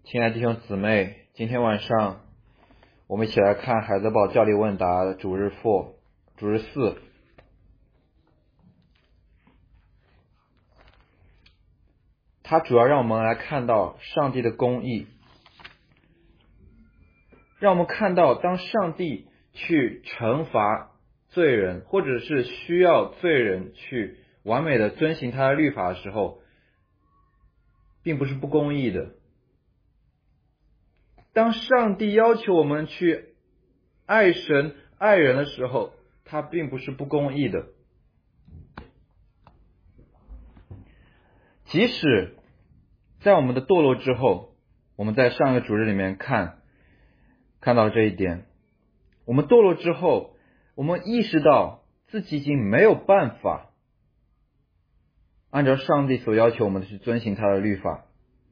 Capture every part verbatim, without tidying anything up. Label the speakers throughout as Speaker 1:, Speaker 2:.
Speaker 1: 亲爱的弟兄姊妹，今天晚上我们一起来看海德堡教理问答主日 four 主日四。它主要让我们来看到上帝的公义，让我们看到当上帝去惩罚罪人，或者是需要罪人去完美的遵行他的律法的时候，并不是不公义的。当上帝要求我们去爱神爱人的时候，他并不是不公义的。即使在我们的堕落之后，我们在上一个主日里面看看到这一点，我们堕落之后，我们意识到自己已经没有办法按照上帝所要求我们的去遵行他的律法。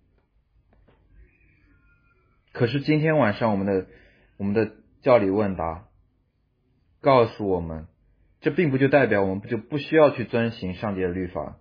Speaker 1: 可是今天晚上我们的我们的教理问答告诉我们，这并不就代表我们就不需要去遵行上帝的律法。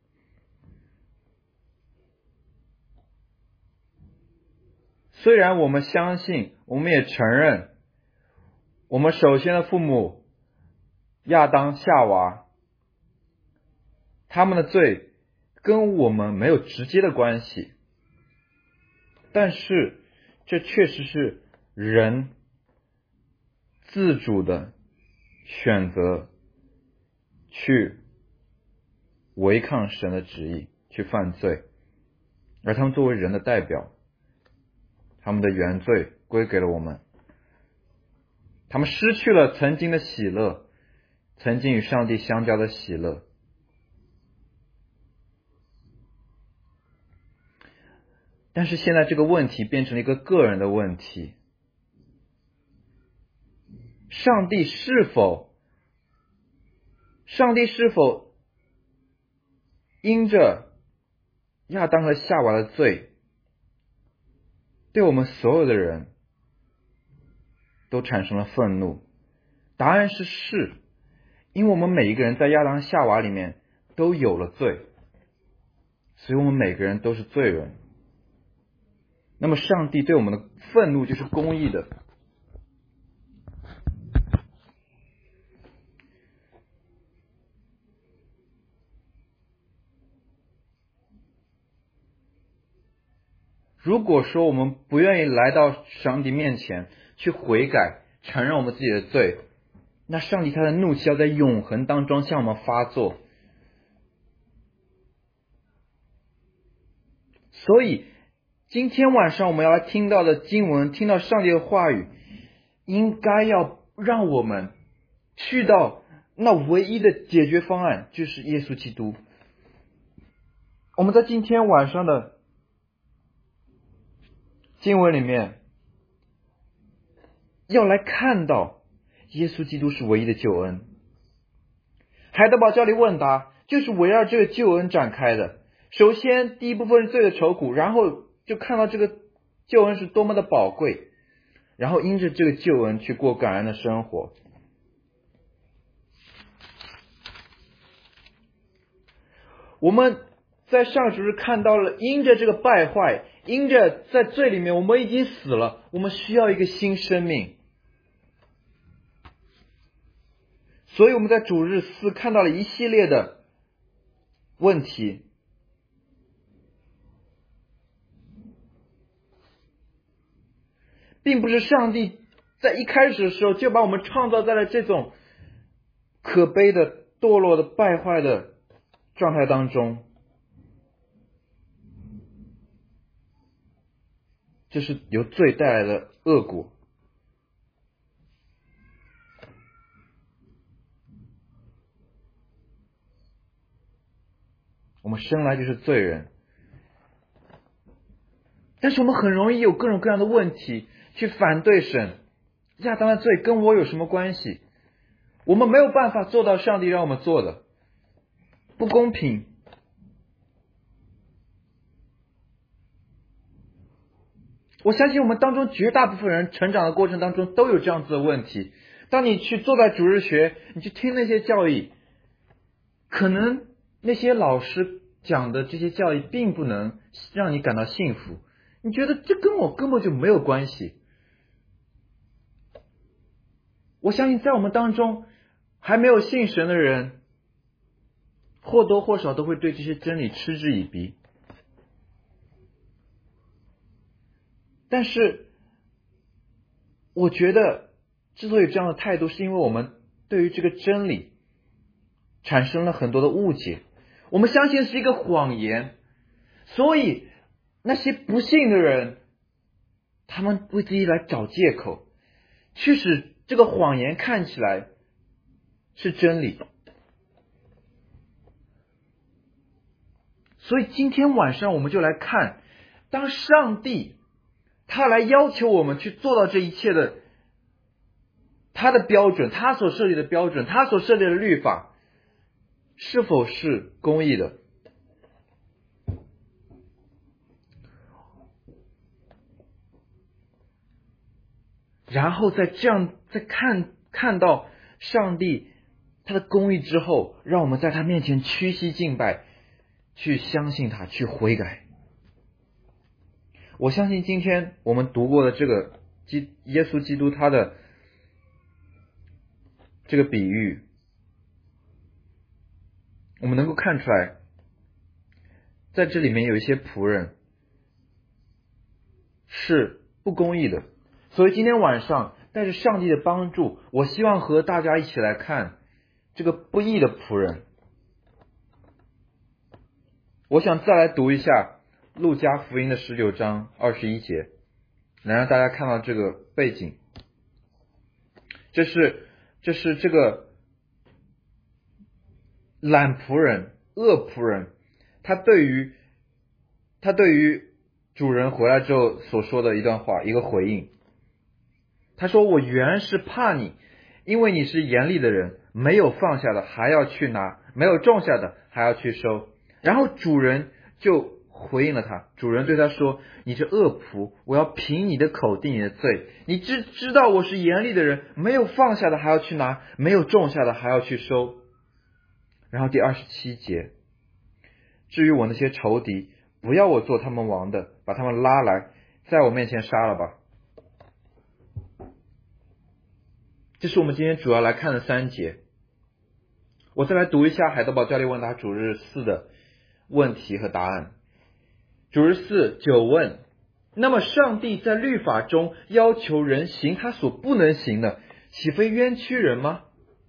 Speaker 1: 虽然我们相信，我们也承认，我们首先的父母亚当夏娃，他们的罪跟我们没有直接的关系，但是这确实是人自主的选择去违抗神的旨意，去犯罪，而他们作为人的代表，他们的原罪归给了我们，他们失去了曾经的喜乐，曾经与上帝相交的喜乐。但是现在这个问题变成了一个个人的问题，上帝是否上帝是否因着亚当和夏娃的罪，对我们所有的人都产生了愤怒？答案是是，因为我们每一个人在亚当夏娃里面都有了罪，所以我们每个人都是罪人。那么上帝对我们的愤怒就是公义的。如果说我们不愿意来到上帝面前去悔改，承认我们自己的罪，那上帝他的怒气要在永恒当中向我们发作。所以今天晚上我们要来听到的经文，听到上帝的话语，应该要让我们去到那唯一的解决方案，就是耶稣基督。我们在今天晚上的经文里面要来看到耶稣基督是唯一的救恩。海德堡教理问答就是围绕这个救恩展开的。首先第一部分是罪的愁苦，然后就看到这个救恩是多么的宝贵，然后因着这个救恩去过感恩的生活。我们在上主日看到了，因着这个败坏，因着在罪里面我们已经死了，我们需要一个新生命。所以我们在主日四看到了一系列的问题。并不是上帝在一开始的时候就把我们创造在了这种可悲的、堕落的、败坏的状态当中，这是由罪带来的恶果。我们生来就是罪人，但是我们很容易有各种各样的问题去反对神。亚当的罪跟我有什么关系？我们没有办法做到上帝让我们做的，不公平。我相信我们当中绝大部分人成长的过程当中都有这样子的问题。当你去坐在主日学，你去听那些教义，可能那些老师讲的这些教义并不能让你感到幸福， 你觉得这跟我根本就没有关系。我相信在我们当中还没有信神的人，或多或少都会对这些真理嗤之以鼻。但是我觉得之所以这样的态度，是因为我们对于这个真理产生了很多的误解，我们相信是一个谎言，所以那些不信的人，他们为自己来找借口，去使这个谎言看起来是真理。所以今天晚上我们就来看，当上帝他来要求我们去做到这一切的，他的标准，他所设立的标准，他所设立的律法，是否是公义的？然后在这样在看看到上帝他的公义之后，让我们在他面前屈膝敬拜，去相信他，去悔改。我相信今天我们读过的这个基耶稣基督他的这个比喻，我们能够看出来，在这里面有一些仆人是不公义的。所以今天晚上带着上帝的帮助，我希望和大家一起来看这个不义的仆人。我想再来读一下路加福音的十九章二十一节，能让大家看到这个背景。这是这是这个懒仆人、恶仆人，他对于他对于主人回来之后所说的一段话，一个回应。他说：我原是怕你，因为你是严厉的人，没有放下的还要去拿，没有种下的还要去收。然后主人就回应了他，主人对他说：你这恶仆，我要凭你的口定你的罪。你知知道我是严厉的人，没有放下的还要去拿，没有种下的还要去收。然后第二十七节，至于我那些仇敌，不要我做他们王的，把他们拉来，在我面前杀了吧。这是我们今天主要来看的三节。我再来读一下海德堡教练问答主日四的问题和答案。主日四九问：那么上帝在律法中要求人行他所不能行的，岂非冤屈人吗？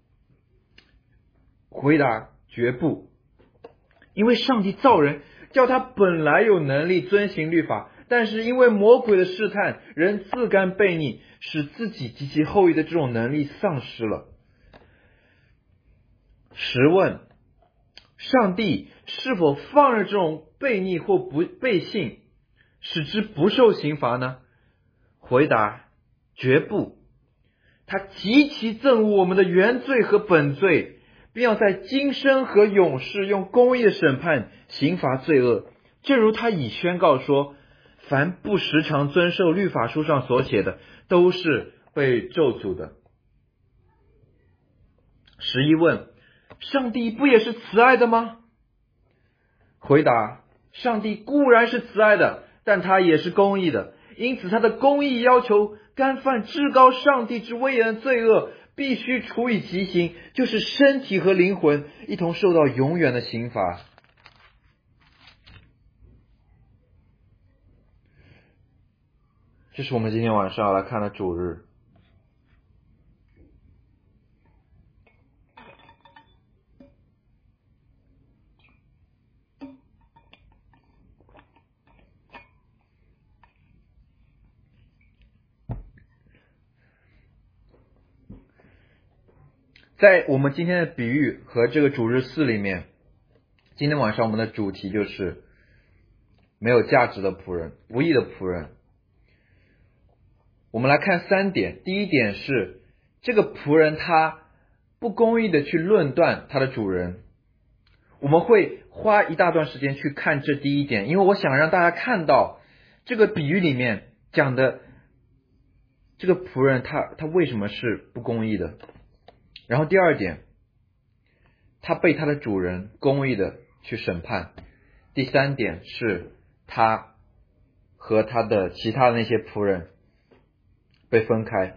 Speaker 1: 回答：绝不。因为上帝造人，叫他本来有能力遵行律法，但是因为魔鬼的试探，人自甘悖逆，使自己及其后裔的这种能力丧失了。十问：上帝是否放任这种悖逆或不背信，使之不受刑罚呢？回答：绝不。他极其憎恶我们的原罪和本罪，并要在今生和永世用公义的审判刑罚罪恶。正如他已宣告说，凡不时常遵守律法书上所写的，都是被咒诅的。十一问：上帝不也是慈爱的吗？回答：上帝固然是慈爱的，但他也是公义的，因此他的公义要求干犯至高上帝之威严的罪恶，必须处以极刑，就是身体和灵魂一同受到永远的刑罚。这是我们今天晚上要来看的主日。在我们今天的比喻和这个主日四里面，今天晚上我们的主题就是没有价值的仆人，不义的仆人。我们来看三点。第一点是，这个仆人他不公义的去论断他的主人。我们会花一大段时间去看这第一点，因为我想让大家看到这个比喻里面讲的这个仆人他他为什么是不公义的。然后第二点，他被他的主人公义的去审判。第三点是他和他的其他的那些仆人被分开。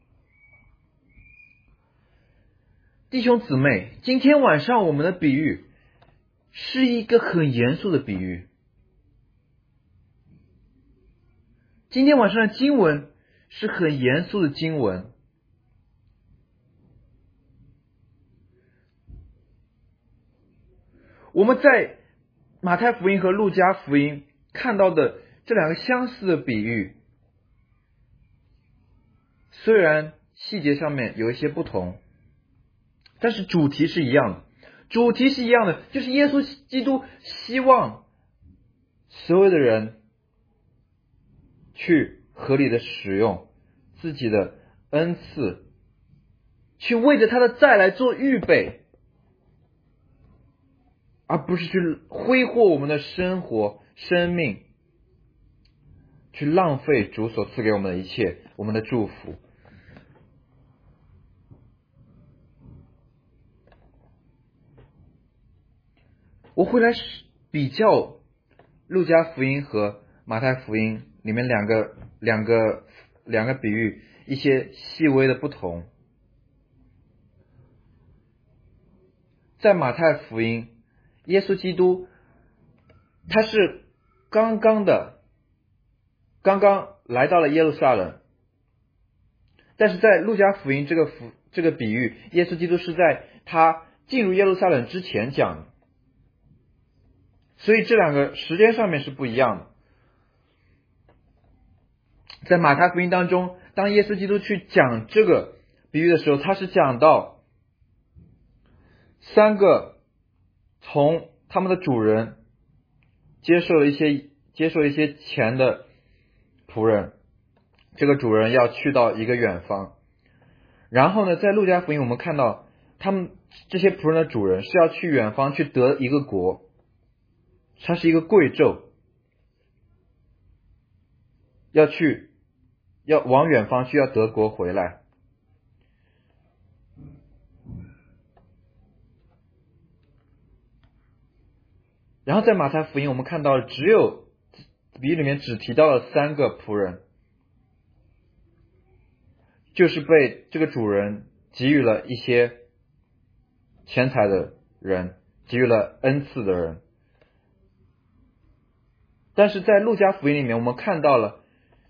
Speaker 1: 弟兄姊妹，今天晚上我们的比喻是一个很严肃的比喻。今天晚上的经文是很严肃的经文。我们在马太福音和路加福音看到的这两个相似的比喻，虽然细节上面有一些不同，但是主题是一样的。主题是一样的，就是耶稣基督希望所有的人去合理的使用自己的恩赐，去为着他的再来做预备，而不是去挥霍我们的生活、生命，去浪费主所赐给我们的一切，我们的祝福。我会来比较路加福音和马太福音里面两个两个两个比喻一些细微的不同。在马太福音，耶稣基督他是刚刚的刚刚来到了耶路撒冷，但是在路加福音这个福这个比喻，耶稣基督是在他进入耶路撒冷之前讲的，所以这两个时间上面是不一样的。在马太福音当中，当耶稣基督去讲这个比喻的时候，他是讲到三个从他们的主人接受了一些接受一些钱的仆人，这个主人要去到一个远方，然后呢，在路加福音我们看到他们这些仆人的主人是要去远方去得一个国，它是一个贵胄，要去要往远方去，要得国回来。然后在马太福音我们看到了只有比喻里面只提到了三个仆人，就是被这个主人给予了一些钱财的人，给予了恩赐的人。但是在路加福音里面我们看到了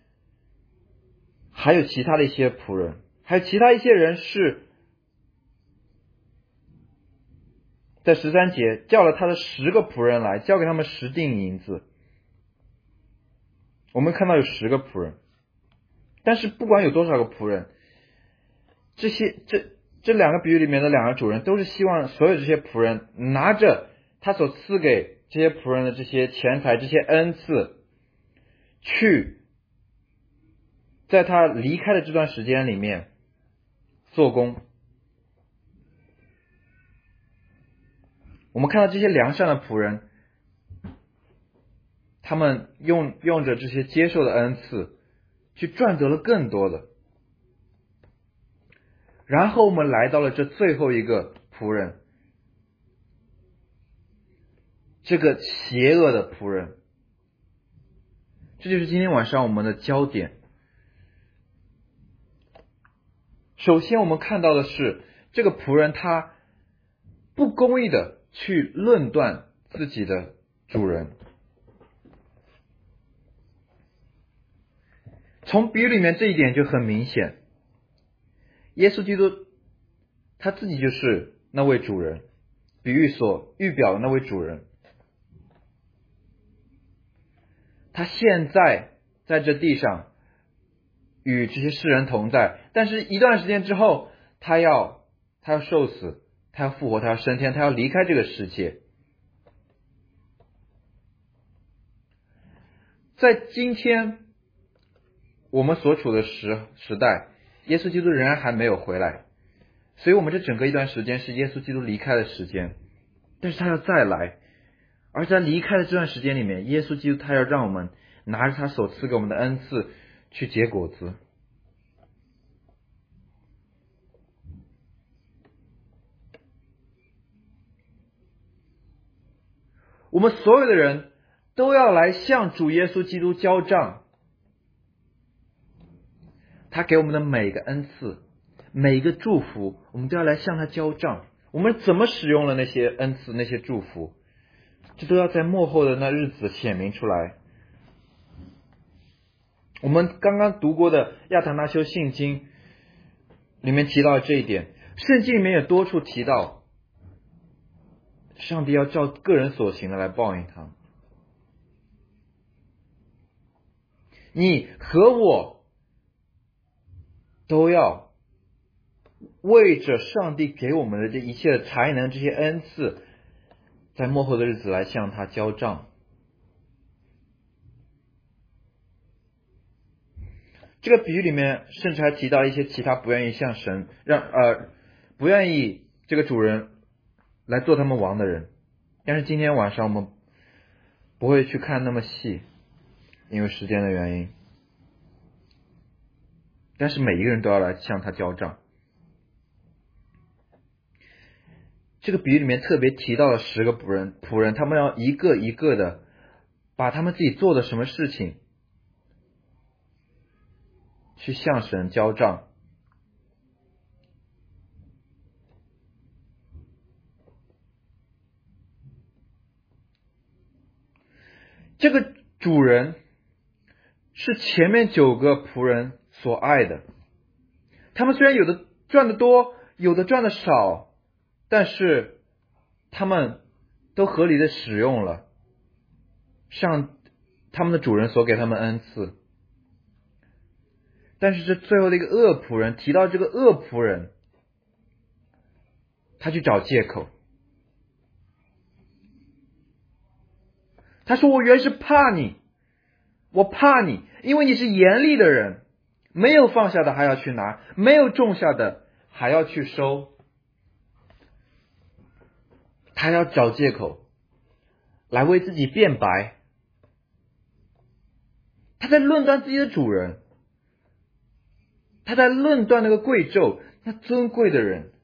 Speaker 1: 还有其他的一些仆人，还有其他一些人是在十三节叫了他的十个仆人来，交给他们十锭银子。我们看到有十个仆人，但是不管有多少个仆人，这些这这两个比喻里面的两个主人都是希望所有这些仆人拿着他所赐给这些仆人的这些钱财、这些恩赐，去在他离开的这段时间里面做工。我们看到这些良善的仆人，他们用用着这些接受的恩赐去赚得了更多的。然后我们来到了这最后一个仆人，这个邪恶的仆人，这就是今天晚上我们的焦点。首先我们看到的是这个仆人他不公义的去论断自己的主人。从比喻里面这一点就很明显，耶稣基督他自己就是那位主人，比喻所预表的那位主人。他现在在这地上与这些世人同在，但是一段时间之后他要他要受死，他要复活，他要升天，他要离开这个世界。在今天我们所处的时时代，耶稣基督仍然还没有回来，所以我们这整个一段时间是耶稣基督离开的时间，但是他要再来。而在离开的这段时间里面，耶稣基督他要让我们拿着他所赐给我们的恩赐去结果子。我们所有的人都要来向主耶稣基督交账。他给我们的每个恩赐，每一个祝福，我们都要来向他交账。我们怎么使用了那些恩赐，那些祝福，这都要在末后的那日子显明出来。我们刚刚读过的亚他那修信经里面提到这一点，圣经里面也多处提到，上帝要照个人所行的来报应他们。你和我都要为着上帝给我们的这一切的才能，这些恩赐，在末后的日子来向他交账。这个比喻里面甚至还提到一些其他不愿意向神让呃不愿意这个主人来做他们王的人，但是今天晚上我们不会去看那么细，因为时间的原因。但是每一个人都要来向他交账。这个比喻里面特别提到了十个仆人，仆人他们要一个一个的把他们自己做的什么事情去向神交账。这个主人是前面九个仆人所爱的，他们虽然有的赚得多，有的赚得少，但是他们都合理的使用了上他们的主人所给他们恩赐。但是这最后的一个恶仆人，提到这个恶仆人，他去找借口，他说我原是怕你，我怕你，因为你是严厉的人，没有放下的还要去拿，没有种下的还要去收。他要找借口来为自己辩白，他在论断自己的主人，他在论断那个贵胄，那尊贵的人。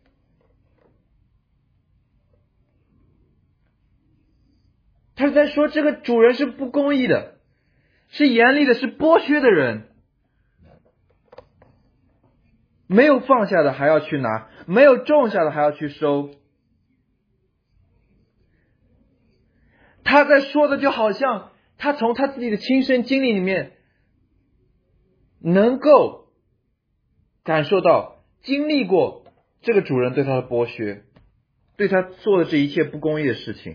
Speaker 1: 他是在说这个主人是不公义的，是严厉的，是剥削的人，没有放下的还要去拿，没有种下的还要去收。他在说的就好像他从他自己的亲身经历里面能够感受到经历过这个主人对他的剥削，对他做的这一切不公义的事情。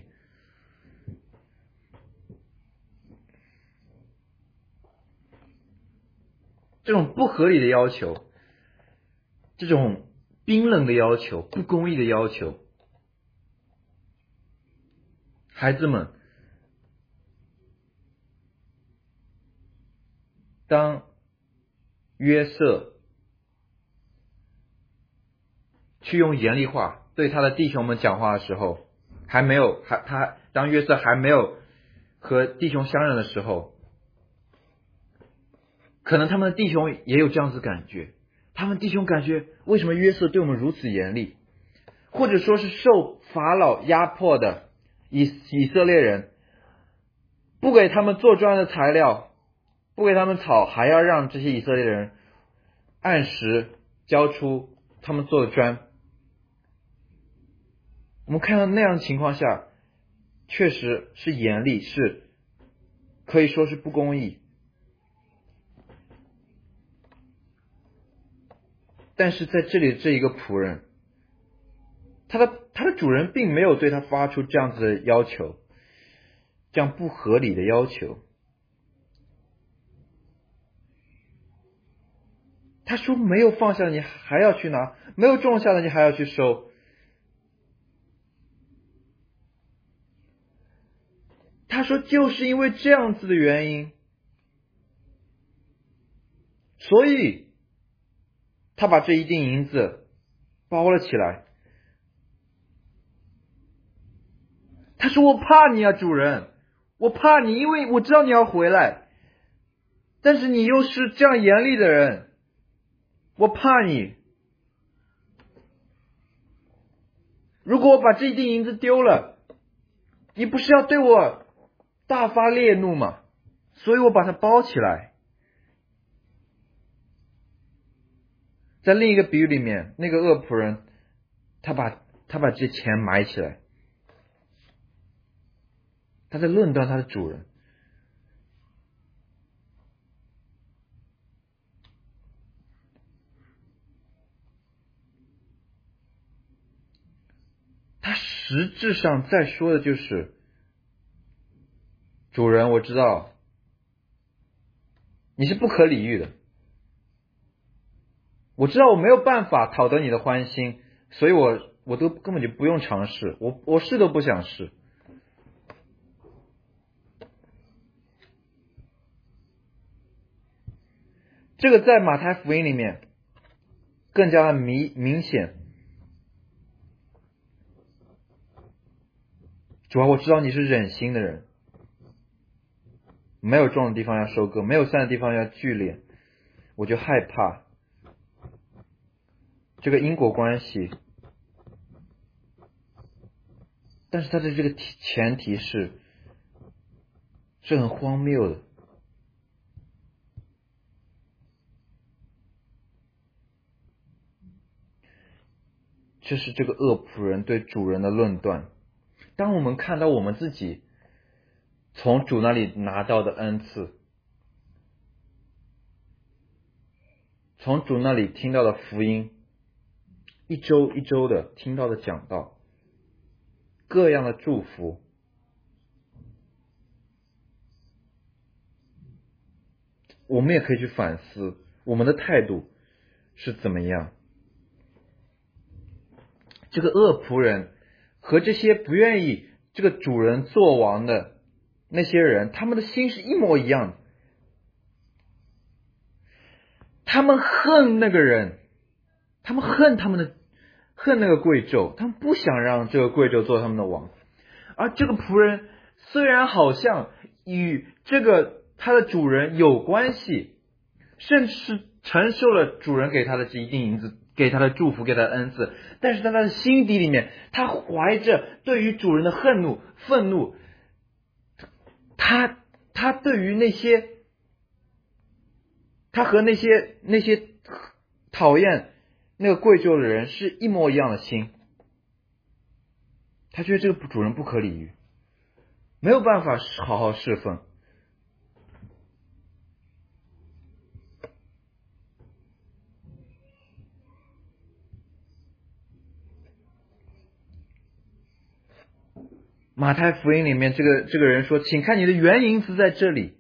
Speaker 1: 这种不合理的要求，这种冰冷的要求，不公义的要求，孩子们，当约瑟去用严厉话对他的弟兄们讲话的时候，还没有还他当约瑟还没有和弟兄相认的时候，可能他们的弟兄也有这样子感觉，他们弟兄感觉为什么约瑟对我们如此严厉，或者说是受法老压迫的以以色列人，不给他们做砖的材料，不给他们草，还要让这些以色列人按时交出他们做的砖。我们看到那样的情况下，确实是严厉，是可以说是不公义。但是在这里这一个仆人，他的他的主人并没有对他发出这样子的要求，这样不合理的要求。他说没有放下的你还要去拿，没有种下的你还要去收。他说就是因为这样子的原因，所以他把这一锭银子包了起来。他说我怕你啊主人，我怕你，因为我知道你要回来，但是你又是这样严厉的人，我怕你。如果我把这一锭银子丢了，你不是要对我大发烈怒嘛，所以我把他包起来。在另一个比喻里面，那个恶仆人他把他把这钱埋起来，他在论断他的主人。他实质上在说的就是，主人，我知道你是不可理喻的，我知道我没有办法讨得你的欢心，所以我我都根本就不用尝试，我我试都不想试。这个在马太福音里面更加的明明显。主啊，我知道你是忍心的人，没有种的地方要收割，没有散的地方要聚敛，我就害怕这个因果关系。但是它的这个前提是是很荒谬的。这是这个恶仆人对主人的论断。当我们看到我们自己从主那里拿到的恩赐，从主那里听到的福音，一周一周的听到的讲道，各样的祝福，我们也可以去反思我们的态度是怎么样。这个恶仆人和这些不愿意这个主人做王的那些人，他们的心是一模一样的。他们恨那个人，他们恨他们的恨那个贵胄，他们不想让这个贵胄做他们的王。而这个仆人虽然好像与这个他的主人有关系，甚至是承受了主人给他的这一锭银子，给他的祝福，给他的恩赐，但是在他的心底里面，他怀着对于主人的恨怒、愤怒，他他对于那些他和那些那些讨厌那个贵胄的人是一模一样的心。他觉得这个主人不可理喻，没有办法好好侍奉。马太福音里面这个这个人说，请看你的原银子在这里。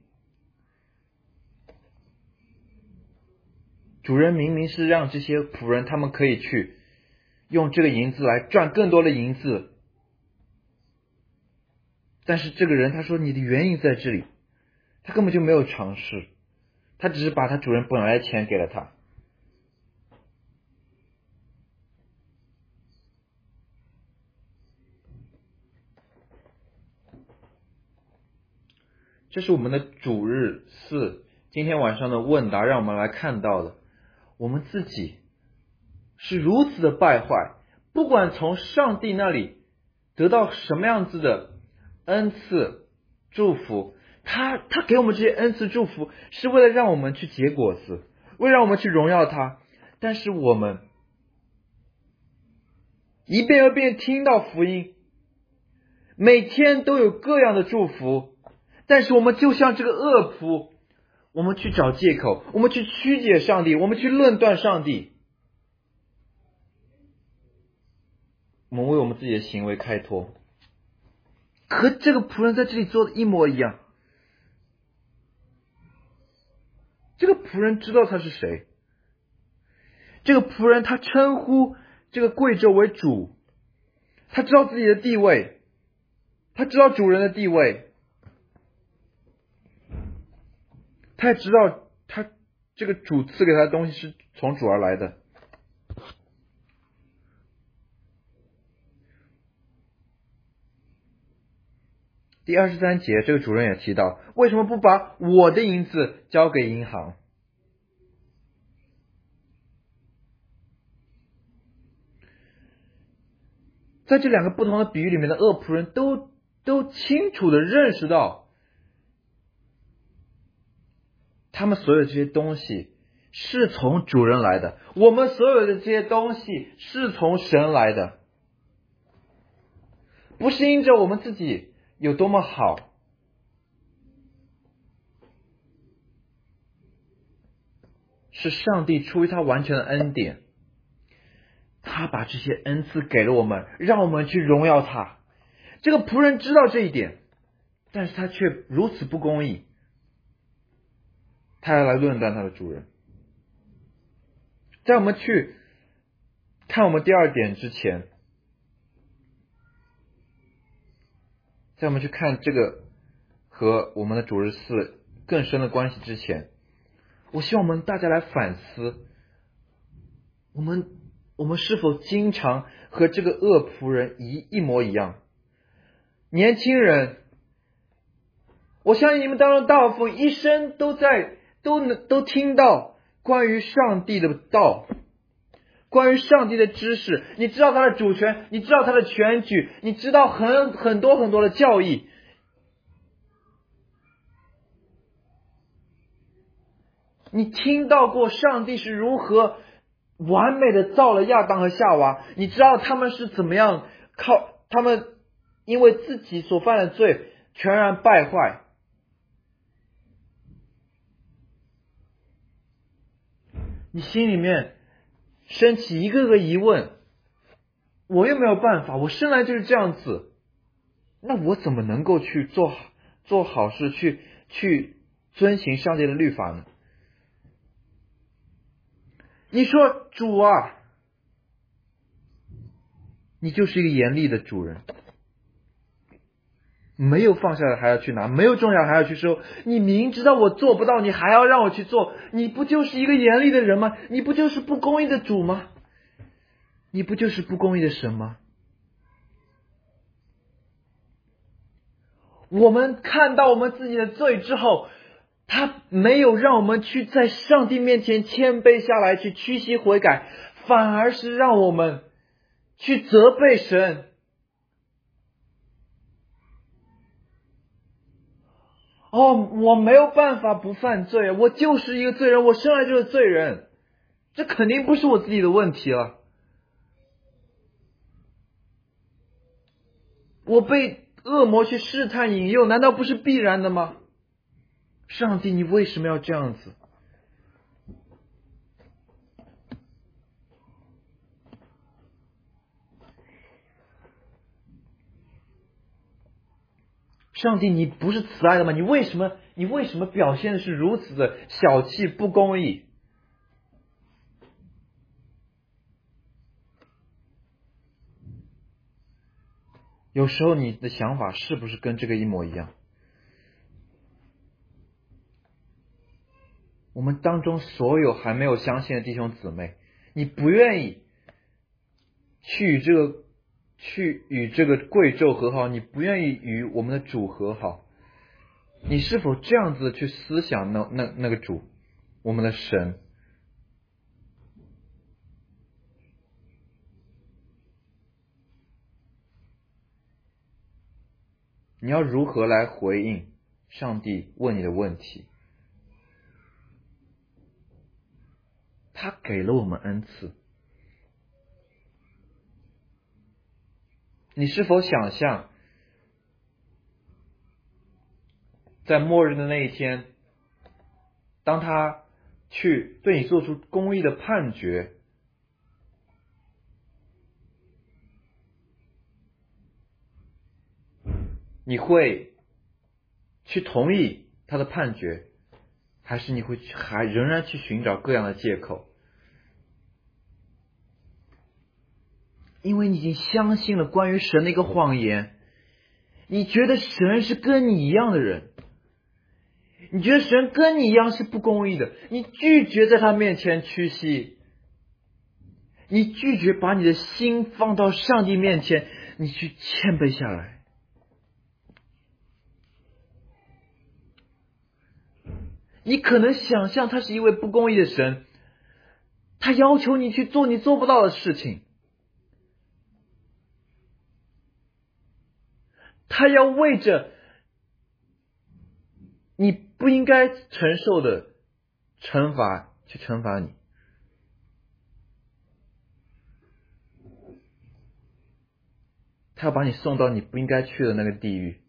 Speaker 1: 主人明明是让这些仆人他们可以去用这个银子来赚更多的银子，但是这个人他说你的原银在这里，他根本就没有尝试，他只是把他主人本来的钱给了他。这是我们的主日四今天晚上的问答，让我们来看到的，我们自己是如此的败坏，不管从上帝那里得到什么样子的恩赐祝福，他他给我们这些恩赐祝福是为了让我们去结果子，为了让我们去荣耀他。但是我们一遍又遍听到福音，每天都有各样的祝福，但是我们就像这个恶仆，我们去找借口，我们去曲解上帝，我们去论断上帝，我们为我们自己的行为开脱，和这个仆人在这里做的一模一样。这个仆人知道他是谁，这个仆人他称呼这个贵胄为主，他知道自己的地位，他知道主人的地位，他也知道他这个主赐给他的东西是从主而来的。第二十三节，这个主人也提到，为什么不把我的银子交给银行？在这两个不同的比喻里面的恶仆人都都清楚的认识到， 他们所有这些东西是从主人来的，我们所有的这些东西是从神来的，不是因着我们自己有多么好，是上帝出于他完全的恩典，他把这些恩赐给了我们，让我们去荣耀他。这个仆人知道这一点，但是他却如此不公义，他要来论断他的主人。在我们去看我们第二点之前，在我们去看这个和我们的主日四更深的关系之前，我希望我们大家来反思，我们我们是否经常和这个恶仆人一一模一样？年轻人，我相信你们当中大部分一生都在都能都听到关于上帝的道，关于上帝的知识，你知道他的主权，你知道他的全举，你知道很很多很多的教义。你听到过上帝是如何完美的造了亚当和夏娃，你知道他们是怎么样靠他们因为自己所犯的罪全然败坏。你心里面升起一个个疑问，我又没有办法，我生来就是这样子，那我怎么能够去做做好事，去去遵行上帝的律法呢？你说主啊，你就是一个严厉的主人，没有放下来还要去拿，没有种下还要去收，你明知道我做不到，你还要让我去做，你不就是一个严厉的人吗？你不就是不公义的主吗？你不就是不公义的神吗？我们看到我们自己的罪之后，他没有让我们去在上帝面前谦卑下来，去屈膝悔改，反而是让我们去责备神。哦，我没有办法不犯罪，我就是一个罪人，我生来就是罪人，这肯定不是我自己的问题了。我被恶魔去试探引诱，难道不是必然的吗？上帝，你为什么要这样子？上帝，你不是慈爱的吗？你为什么你为什么表现的是如此的小气不公义？有时候你的想法是不是跟这个一模一样？我们当中所有还没有相信的弟兄姊妹，你不愿意去与这个去与这个贵胄和好，你不愿意与我们的主和好，你是否这样子去思想那那那个主，我们的神？你要如何来回应上帝问你的问题？他给了我们恩赐，你是否想象在末日的那一天，当他去对你做出公义的判决，你会去同意他的判决，还是你会还仍然去寻找各样的借口？因为你已经相信了关于神的一个谎言，你觉得神是跟你一样的人，你觉得神跟你一样是不公义的，你拒绝在他面前屈膝，你拒绝把你的心放到上帝面前，你去谦卑下来。你可能想象他是一位不公义的神，他要求你去做你做不到的事情，他要为着你不应该承受的惩罚去惩罚你。他要把你送到你不应该去的那个地狱。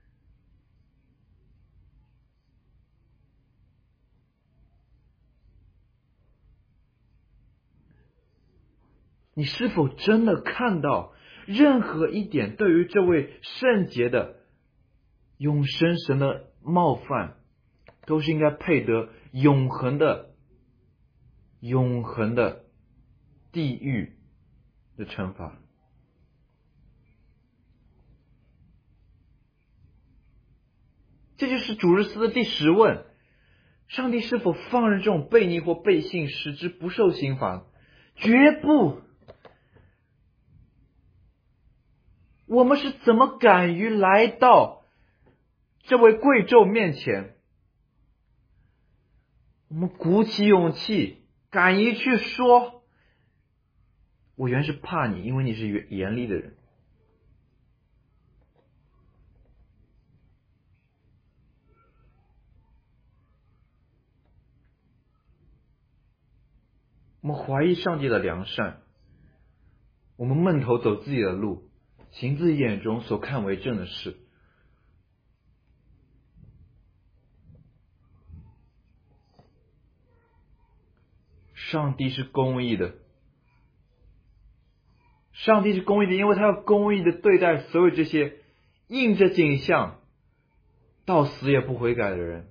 Speaker 1: 你是否真的看到任何一点对于这位圣洁的永生神的冒犯，都是应该配得永恒的永恒的地狱的惩罚？这就是主日思的第十问：上帝是否放任这种悖逆或背信，使之不受刑罚？绝不。我们是怎么敢于来到这位贵胄面前？我们鼓起勇气，敢于去说：我原是怕你，因为你是严厉的人。我们怀疑上帝的良善，我们闷头走自己的路，行自己眼中所看为正的事。上帝是公义的，上帝是公义的，因为他要公义的对待所有这些印着景象到死也不悔改的人。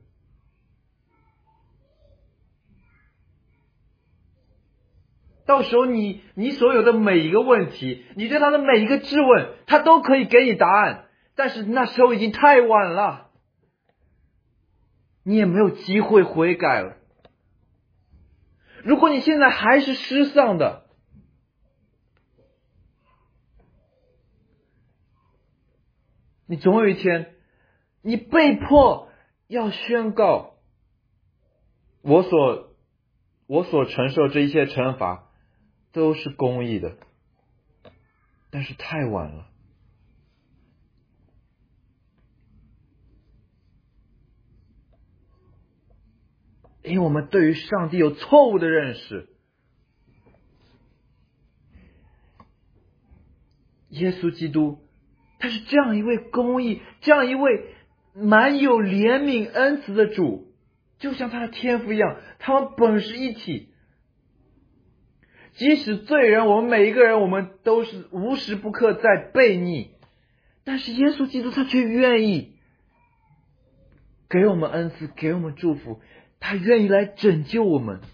Speaker 1: 到时候你你所有的每一个问题，你对他的每一个质问，他都可以给你答案，但是那时候已经太晚了，你也没有机会悔改了。如果你现在还是失丧的，你总有一天你被迫要宣告，我所我所承受这一切惩罚都是公义的，但是太晚了。因为我们对于上帝有错误的认识。耶稣基督他是这样一位公义，这样一位满有怜悯恩慈的主，就像他的天父一样，他们本是一体。即使罪人，我们每一个人，我们都是无时不刻在悖逆，但是耶稣基督他却愿意给我们恩赐，给我们祝福，他愿意来拯救我们。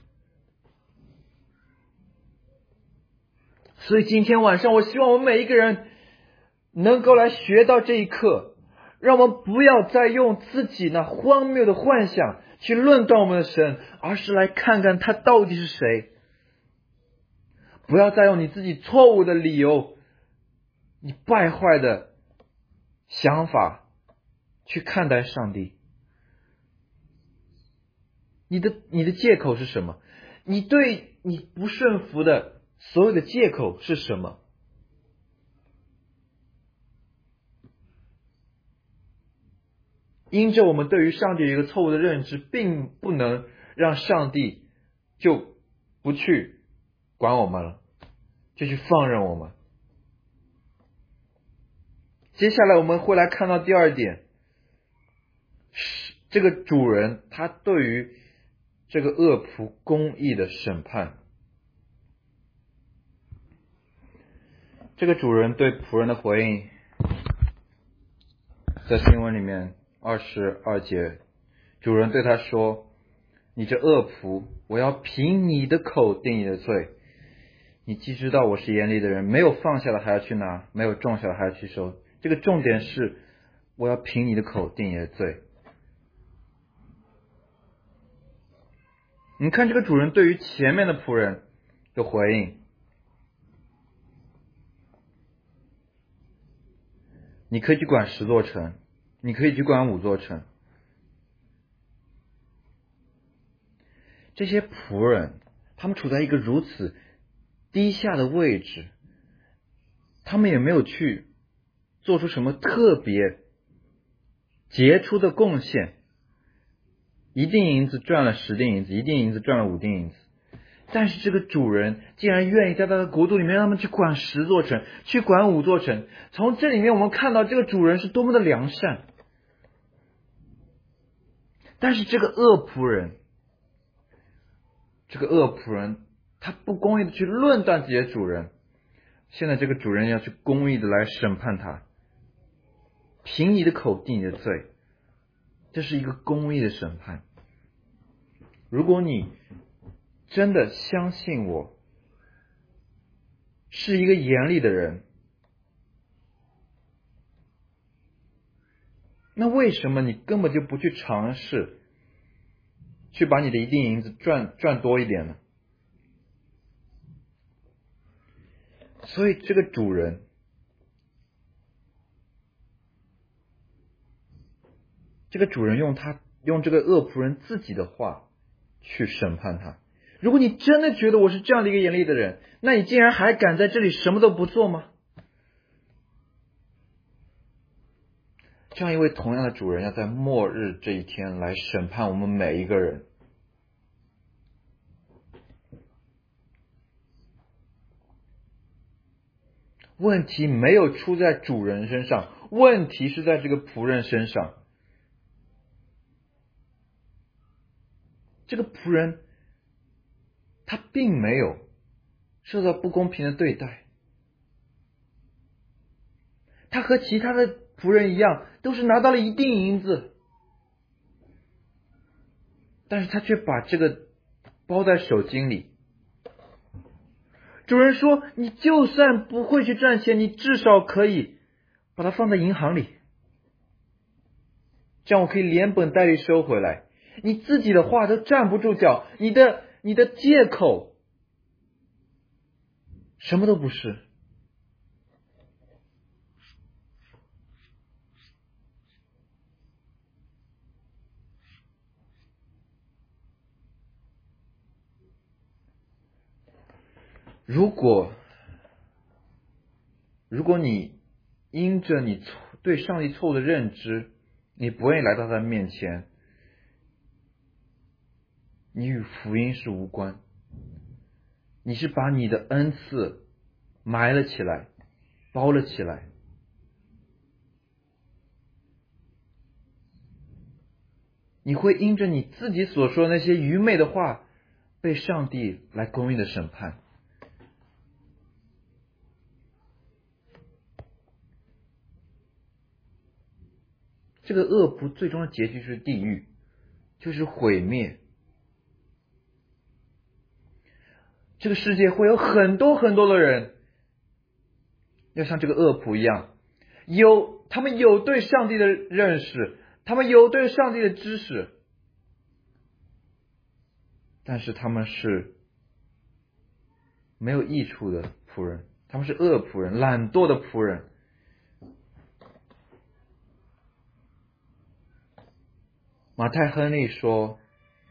Speaker 1: 所以今天晚上，我希望我们每一个人能够来学到这一课，让我们不要再用自己那荒谬的幻想去论断我们的神，而是来看看他到底是谁。不要再用你自己错误的理由，你败坏的想法去看待上帝。你的你的借口是什么？你对你不顺服的所有的借口是什么？因着我们对于上帝有一个错误的认知，并不能让上帝就不去管我们了，就去放任我们。接下来我们会来看到第二点，这个主人他对于这个恶仆公义的审判。这个主人对仆人的回应，在经文里面二十二节，主人对他说：你这恶仆，我要凭你的口定你的罪。你既知道我是严厉的人，没有放下的还要去拿，没有种下的还要去收。这个重点是，我要凭你的口定你的罪。你看这个主人对于前面的仆人的回应，你可以去管十座城，你可以去管五座城。这些仆人，他们处在一个如此低下的位置，他们也没有去做出什么特别杰出的贡献， 一锭银子赚了十锭银子，一锭银子赚了五锭银子。但是这个主人竟然愿意在他的国度里面让他们去管十座城，去管五座城。从这里面我们看到这个主人是多么的良善。但是这个恶仆人，这个恶仆人他不公义的去论断自己的主人，现在这个主人要去公义的来审判他，凭你的口定你的罪，这是一个公义的审判。如果你真的相信我是一个严厉的人，那为什么你根本就不去尝试去把你的一锭银子赚赚多一点呢？所以这个主人这个主人用他用这个恶仆人自己的话去审判他。如果你真的觉得我是这样的一个严厉的人，那你竟然还敢在这里什么都不做吗？这样一位同样的主人要在末日这一天来审判我们每一个人。问题没有出在主人身上，问题是在这个仆人身上。这个仆人他并没有受到不公平的对待，他和其他的仆人一样，都是拿到了一锭银子，但是他却把这个包在手巾里。主人说，你就算不会去赚钱，你至少可以把它放在银行里，这样我可以连本带利收回来。你自己的话都站不住脚，你的你的借口什么都不是。如果如果你因着你对上帝错误的认知，你不愿意来到他的面前，你与福音是无关，你是把你的恩赐埋了起来，包了起来。你会因着你自己所说的那些愚昧的话，被上帝来公义的审判。这个恶仆最终的结局是地狱，就是毁灭。这个世界会有很多很多的人要像这个恶仆一样，有他们有对上帝的认识，他们有对上帝的知识，但是他们是没有益处的仆人，他们是恶仆人，懒惰的仆人。马太·亨利说，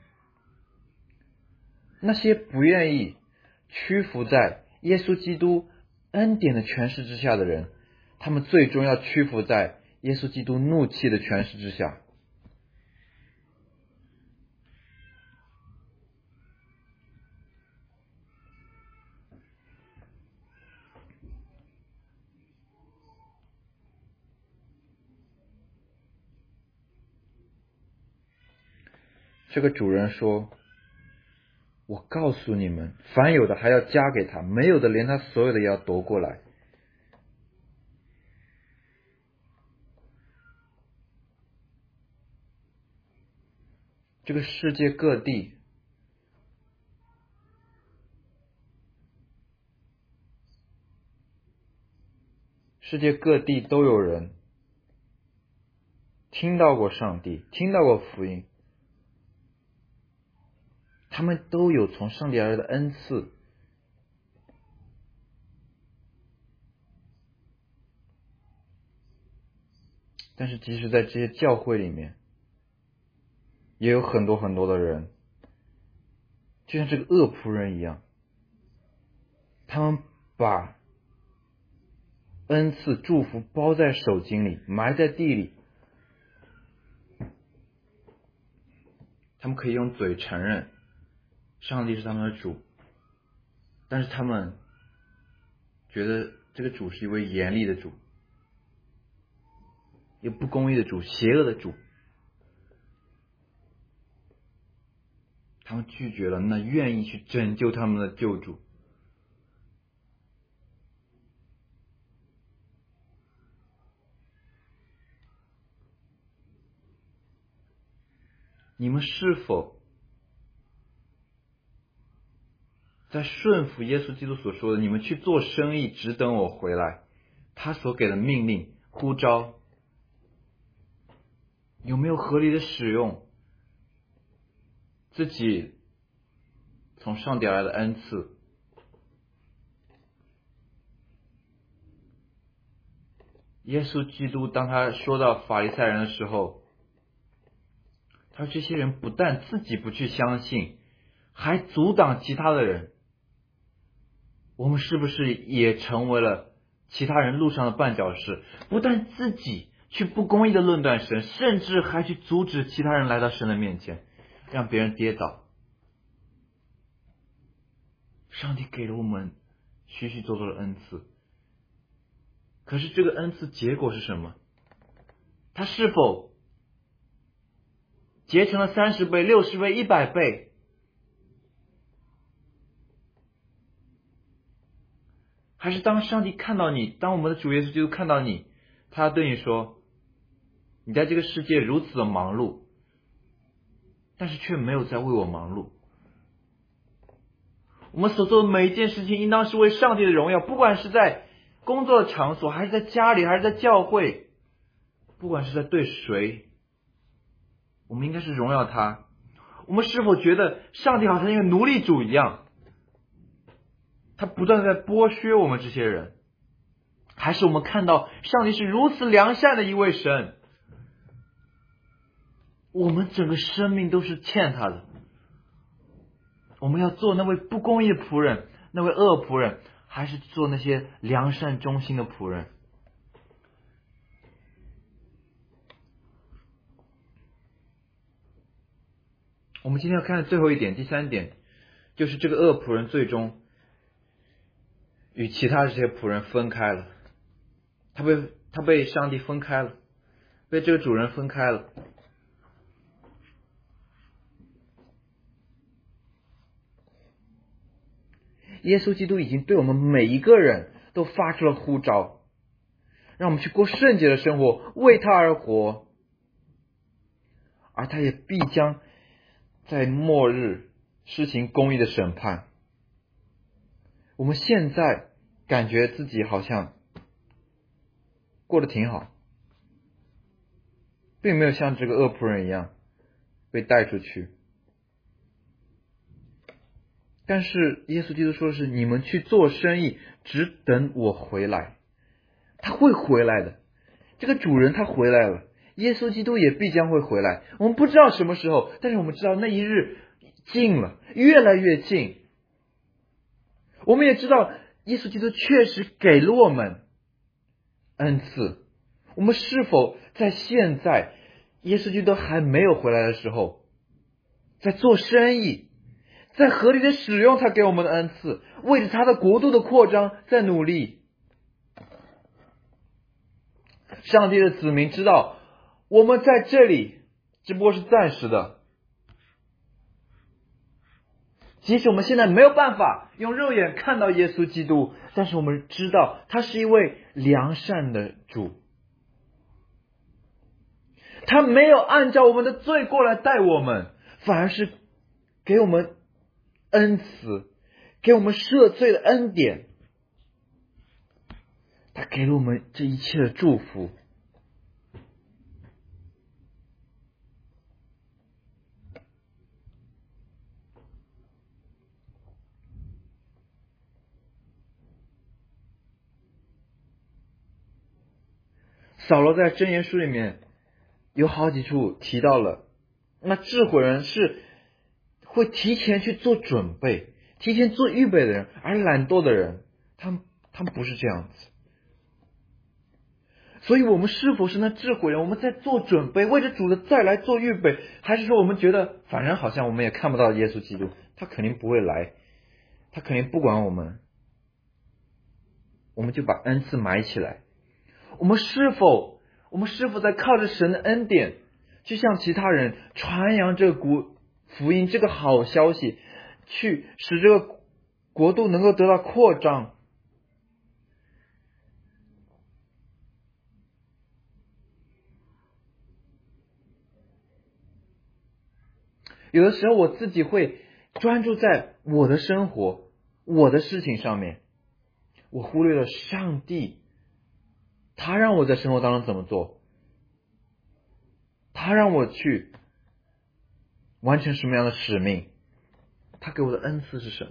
Speaker 1: 那些不愿意屈服在耶稣基督恩典的权势之下的人，他们最终要屈服在耶稣基督怒气的权势之下。这个主人说，我告诉你们，凡有的还要加给他，没有的连他所有的也要夺过来。这个世界各地世界各地都有人听到过上帝，听到过福音，他们都有从上帝而来的恩赐，但是即使在这些教会里面，也有很多很多的人就像这个恶仆人一样，他们把恩赐祝福包在手巾里，埋在地里， 他们可以用嘴承认上帝是他们的主，但是他们觉得这个主是一位严厉的主，一个不公义的主，邪恶的主。他们拒绝了那愿意去拯救他们的救主。你们是否在顺服耶稣基督所说的，你们去做生意，只等我回来，他所给的命令呼召，有没有合理的使用自己从上帝而来的恩赐？耶稣基督当他说到法利赛人的时候，他说这些人不但自己不去相信，还阻挡其他的人。我们是不是也成为了其他人路上的绊脚石？不但自己去不公义的论断神，甚至还去阻止其他人来到神的面前，让别人跌倒。上帝给了我们许许多多的恩赐，可是这个恩赐结果是什么？他是否结成了三十倍、六十倍、一百倍？还是当上帝看到你，当我们的主耶稣基督看到你，他对你说，你在这个世界如此的忙碌，但是却没有在为我忙碌。我们所做的每一件事情应当是为上帝的荣耀，不管是在工作的场所，还是在家里，还是在教会，不管是在对谁，我们应该是荣耀他。我们是否觉得上帝好像一个奴隶主一样，他不断在剥削我们这些人？还是我们看到上帝是如此良善的一位神，我们整个生命都是欠他的？我们要做那位不公义的仆人，那位恶仆人，还是做那些良善忠心的仆人？我们今天要看的最后一点，第三点，就是这个恶仆人最终与其他这些仆人分开了。他被他被上帝分开了，被这个主人分开了。耶稣基督已经对我们每一个人都发出了呼召，让我们去过圣洁的生活，为他而活。而他也必将在末日施行公义的审判。我们现在感觉自己好像过得挺好，并没有像这个恶仆人一样被带出去。但是耶稣基督说的是，你们去做生意，只等我回来。他会回来的，这个主人他回来了，耶稣基督也必将会回来。我们不知道什么时候，但是我们知道那一日近了，越来越近。我们也知道耶稣基督确实给了我们恩赐。我们是否在现在耶稣基督还没有回来的时候，在做生意，在合理的使用他给我们的恩赐，为着他的国度的扩张在努力？上帝的子民知道，我们在这里只不过是暂时的。即使我们现在没有办法用肉眼看到耶稣基督，但是我们知道他是一位良善的主，他没有按照我们的罪过来待我们，反而是给我们恩慈，给我们赦罪的恩典。他给了我们这一切的祝福。扫罗在箴言书里面有好几处提到了，那智慧人是会提前去做准备，提前做预备的人，而懒惰的人，他们他们不是这样子。 所以我们是否是那智慧人？我们在做准备，为着主的再来做预备，还是说我们觉得反正好像我们也看不到耶稣基督，他肯定不会来，他肯定不管我们，我们就把恩赐埋起来？我们是否我们是否在靠着神的恩典，去向其他人传扬这个国福音，这个好消息，去使这个国度能够得到扩张？有的时候我自己会专注在我的生活、我的事情上面，我忽略了上帝，他让我在生活当中怎么做，他让我去完成什么样的使命，他给我的恩赐是什么？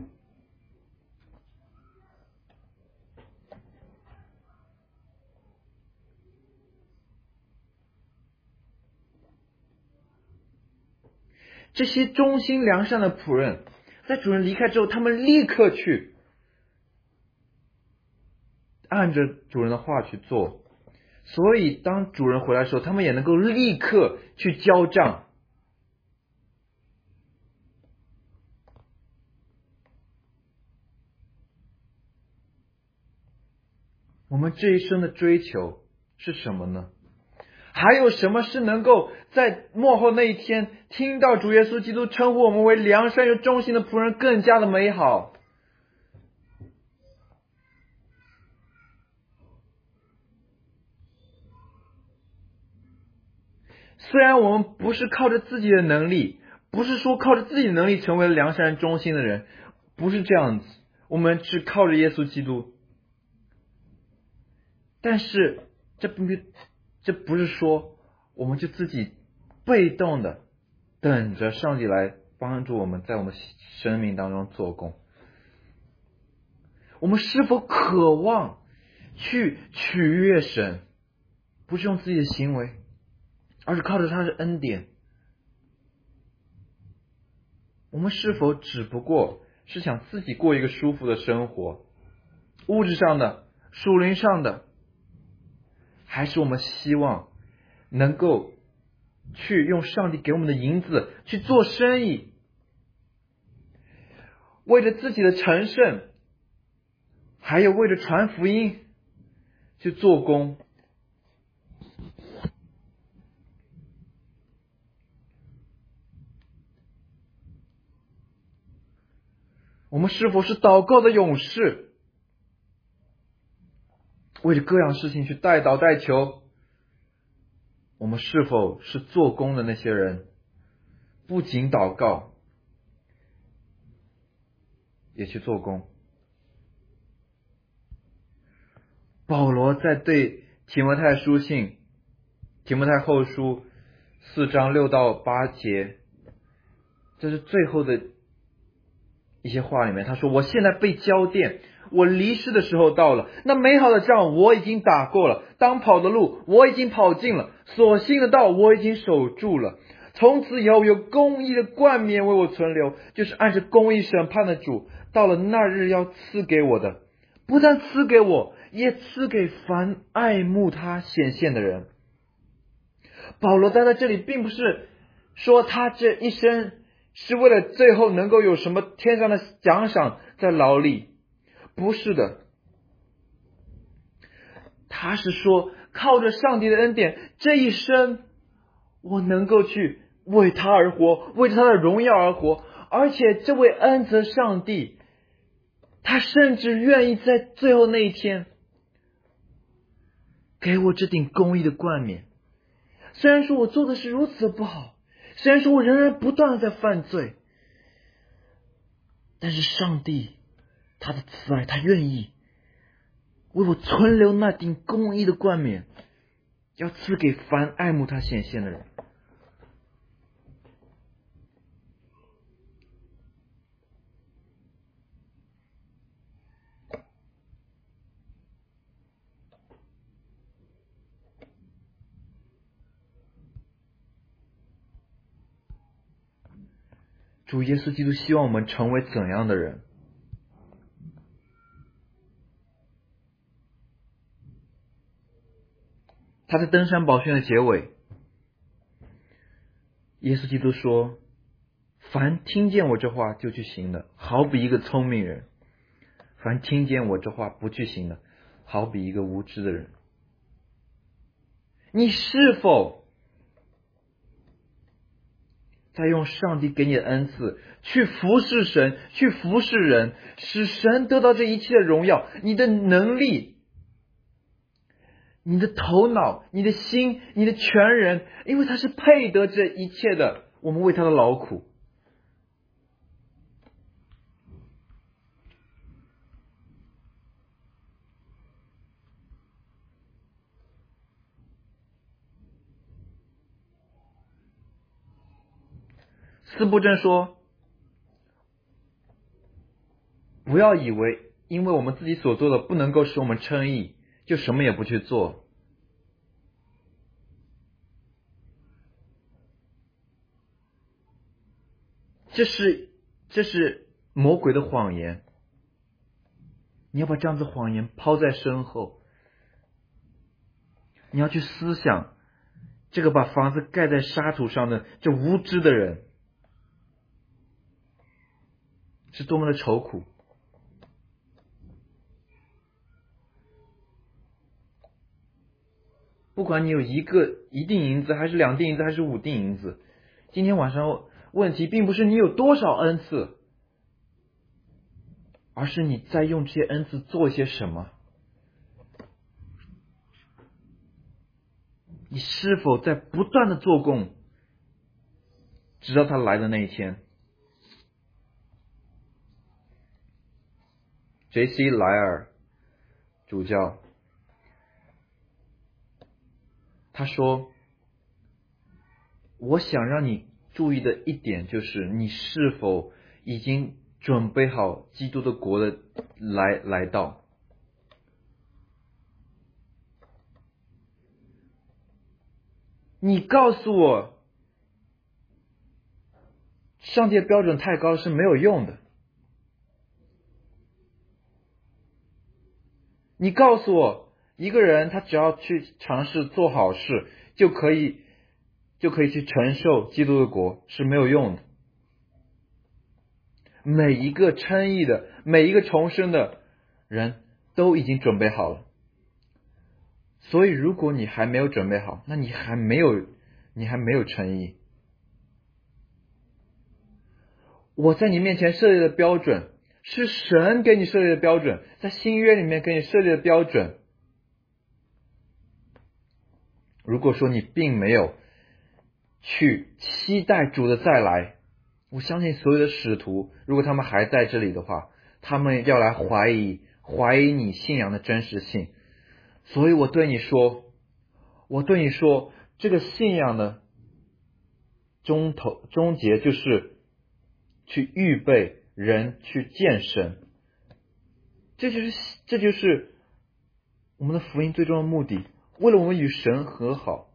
Speaker 1: 这些忠心良善的仆人，在主人离开之后，他们立刻去按着主人的话去做，所以当主人回来的时候，他们也能够立刻去交账。我们这一生的追求是什么呢？还有什么是能够在末后那一天听到主耶稣基督称呼我们为良善又忠心的仆人更加的美好？虽然我们不是靠着自己的能力，不是说靠着自己的能力成为了良善忠心的人，不是这样子，我们是靠着耶稣基督。但是这不这不是说我们就自己被动的等着上帝来帮助我们在我们生命当中做工。我们是否渴望去取悦神，不是用自己的行为，而是靠着他的恩典？我们是否只不过是想自己过一个舒服的生活，物质上的、属灵上的，还是我们希望能够去用上帝给我们的银子去做生意，为着自己的成圣，还有为着传福音去做工？我们是否是祷告的勇士，为着各样事情去代祷代求？我们是否是做工的那些人，不仅祷告也去做工？保罗在对提摩太书信提摩太后书四章六到八节，这是最后的一些话里面，他说：我现在被交奠，我离世的时候到了，那美好的仗我已经打过了，当跑的路我已经跑尽了，所信的道我已经守住了。从此以后有公义的冠冕为我存留，就是按着公义审判的主，到了那日要赐给我的，不但赐给我，也赐给凡爱慕他显现的人。保罗待在这里并不是说他这一生是为了最后能够有什么天上的奖赏在劳力，不是的，他是说靠着上帝的恩典，这一生我能够去为他而活，为他的荣耀而活，而且这位恩慈上帝，他甚至愿意在最后那一天给我这顶公义的冠冕。虽然说我做的是如此的不好，虽然说我仍然不断的在犯罪，但是上帝他的慈爱，他愿意为我存留那顶公义的冠冕，要赐给凡爱慕他显现的人。主耶稣基督希望我们成为怎样的人？ 他在登山宝训的结尾，耶稣基督说，凡听见我这话就去行的，好比一个聪明人；凡听见我这话不去行的，好比一个无知的人。你是否在用上帝给你的恩赐去服侍神，去服侍人，使神得到这一切的荣耀？你的能力，你的头脑，你的心，你的全人，因为他是配得这一切的，我们为他的劳苦。司布真说，不要以为因为我们自己所做的不能够使我们称义，就什么也不去做。这是这是魔鬼的谎言，你要把这样子谎言抛在身后，你要去思想这个把房子盖在沙土上的这无知的人是多么的愁苦。不管你有一个一锭银子，还是两锭银子，还是五锭银子，今天晚上问题并不是你有多少恩赐，而是你在用这些恩赐做些什么。你是否在不断的做工，直到他来的那一天。J C 莱尔主教他说，我想让你注意的一点就是，你是否已经准备好基督的国的来来到。你告诉我上帝的标准太高是没有用的，你告诉我一个人他只要去尝试做好事就可以就可以去承受基督的国是没有用的。每一个称义的，每一个重生的人都已经准备好了。所以如果你还没有准备好，那你还没有你还没有称义。我在你面前设立的标准是神给你设立的标准，在新约里面给你设立的标准。如果说你并没有去期待主的再来，我相信所有的使徒，如果他们还在这里的话，他们要来怀疑怀疑你信仰的真实性。所以我对你说，我对你说，这个信仰的终头终结就是去预备人去见神。这就是这就是我们的福音最终的目的，为了我们与神和好。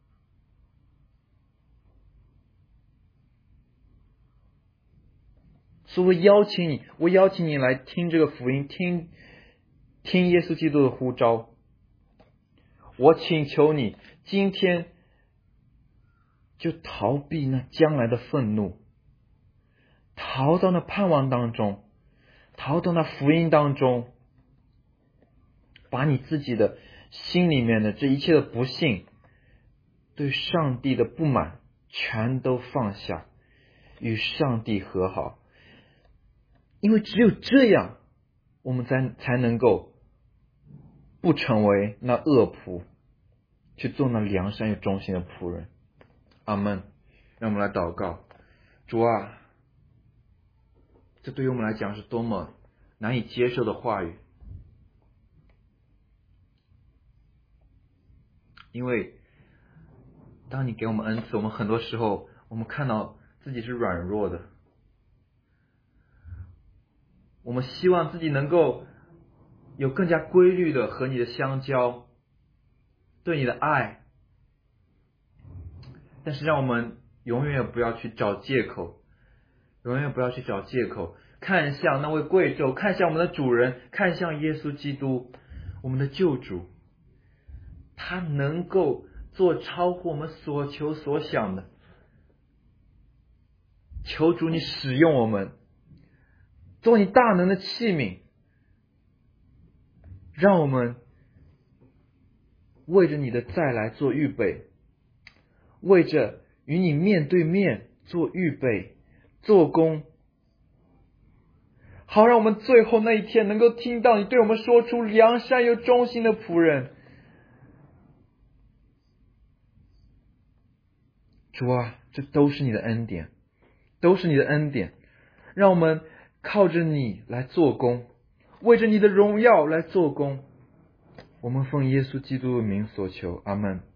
Speaker 1: 所以我邀请你，我邀请你来听这个福音，听听耶稣基督的呼召。我请求你今天就逃避那将来的愤怒，逃到那盼望当中，逃到那福音当中，把你自己的心里面的这一切的不幸，对上帝的不满全都放下，与上帝和好。因为只有这样，我们才才能够不成为那恶仆，去做那良善又忠心的仆人。阿们。让我们来祷告。主啊，这对于我们来讲是多么难以接受的话语，因为当你给我们恩赐，我们很多时候我们看到自己是软弱的，我们希望自己能够有更加规律的和你的相交，对你的爱，但是让我们永远不要去找借口，永远不要去找借口，看向那位贵胄，看向我们的主人，看向耶稣基督，我们的救主。 他能够做超乎我们所求所想的。求主你使用我们，做你大能的器皿，让我们为着你的再来做预备，为着与你面对面做预备做工，好让我们最后那一天能够听到你对我们说出良善又忠心的仆人。主啊，这都是你的恩典，都是你的恩典，让我们靠着你来做工，为着你的荣耀来做工。我们奉耶稣基督的名所求，阿们。